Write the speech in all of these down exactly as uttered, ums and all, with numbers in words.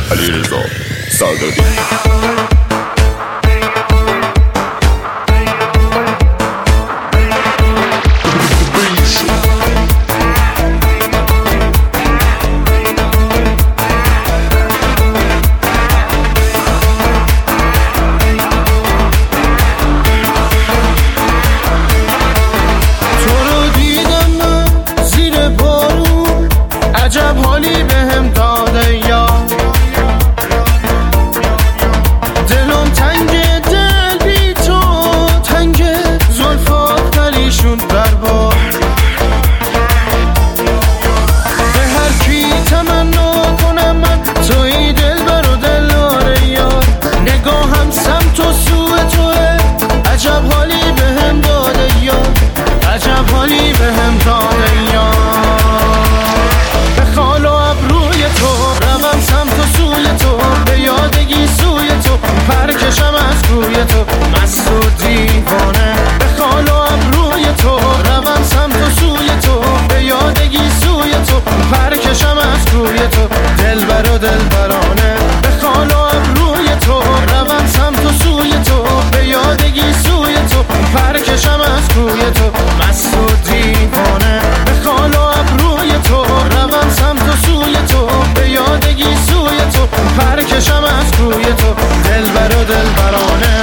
علیرضا صادقی. عجب حالی بهم داده یا دلم تنگ، دل بی تو تنگ، زلفات پریشون در بار. به هر کی تمنا کنم من توی دلبر و دلدار یار، نگاهم سمت و سوی توه. عجب حالی بهم داده یا عجب حالی بهم داده یا پرکشم از کوی تو مست و دیوانه. به خال و ابروی تو روم سمت و سوی تو، به یادگی سوی تو پرکشم از کوی تو دلبر و دلبرانه. به خال و ابروی تو روم سمت و سوی تو، به یادگی سوی تو پرکشم از کوی تو مست و دیوانه. به خال و ابروی تو روم سمت و سوی تو، به یادگی سوی تو پرکشم از کوی تو دلبر و دلبرانه.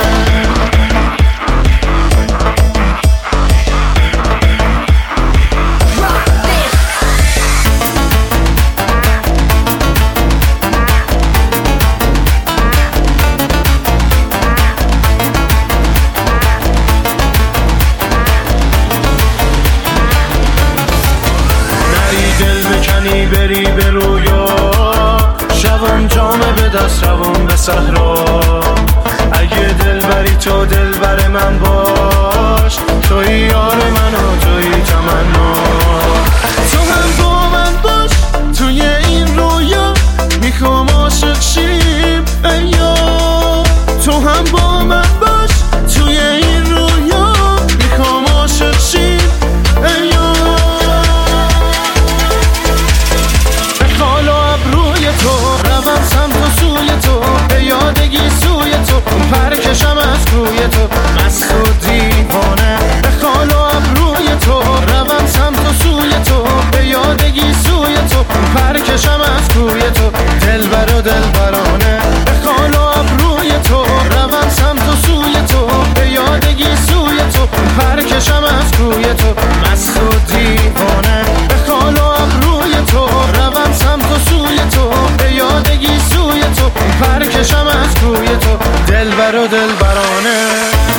نری دل بکنی بری به رویا، شوم جامه به دست روم به صحرا. اگه دل بری تو دل بر من باش، توی یار من و توی تمنا. تو هم با من باش توی این رویا، میخوام عاشق شیم ای یار. تو هم با من باش توی این رویا، میخوام عاشق شیم ای یار. به خال و ابروی تو روم سمت و سوی تو، به یادگی سوی تو پرکشم از کوی تو مست و دیوانه. به خال و ابروی تو روم سمت و سوی تو، به یادگی سوی تو پرکشم از کوی تو دلبر و دلبرانه. به خال و ابروی تو روم سمت و سوی تو، به یادگی سوی تو پرکشم از کوی تو مست و دیوانه. به خال و ابروی تو روم سمت و سوی تو، به یادگی سوی تو پرکشم از کوی تو دلبر و دلبرانه.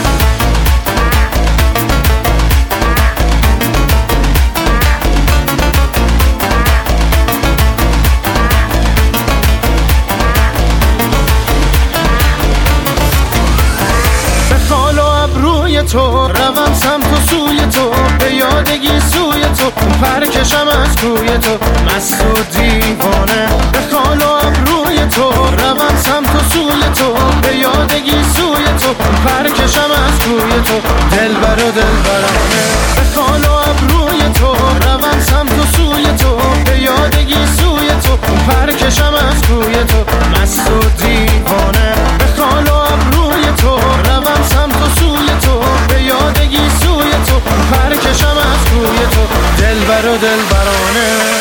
تو روم سمت و سوی تو، به یادگی سوی تو پرکشم از کوی تو مست و دیوانه. به خال و ابروی تو روم سمت و سوی تو، به یادگی سوی تو پرکشم از کوی تو دلبر و دلبرانه. به خال و ابروی تو روم سمت و سوی تو، به یادگی سوی تو پرکشم از کوی تو مست و دیوانه. به خال و ابروی تو روم سمت و سوی تو، به یادگی سوی تو پرکشم از کوی تو دلبر و دلبرانه.